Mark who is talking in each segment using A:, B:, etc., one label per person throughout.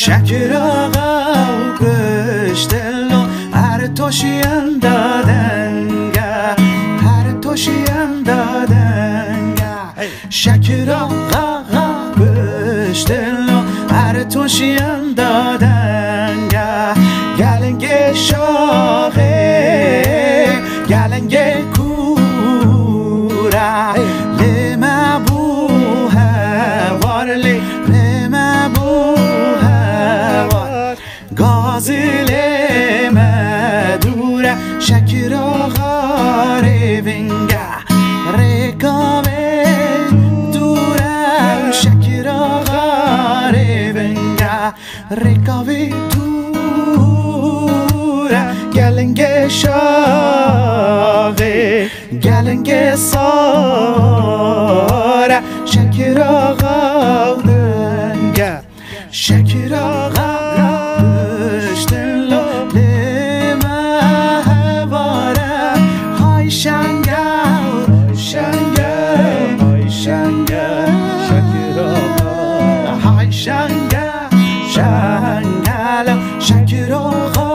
A: شکر آقا و گشتل و هر توشیم دادنگه هر توشیم دادنگه شکر آقا و گشتل و هر توشیم دادنگه گلنگ شاقه گلنگ کوره لما بوه وارلی لما بوه وار گازل مدوره شکر آقا رونگه رکاوه دوره شکر آقا رونگه رکاوه گلنگ شاقه گلنگ ساره شکر آقا دنگه شکر آقا دشتن لما هواره های شنگل شنگل های شنگل شکر آقا های شنگل شنگل شکر آقا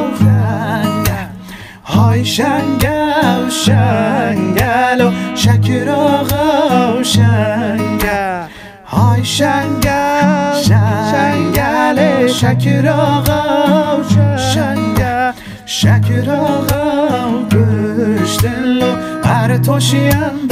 A: های شنگل شنگل و شکر آقا شنگل های شنگل شنگل شکر آقا شنگل شکر آقا گشتن و هر توشیم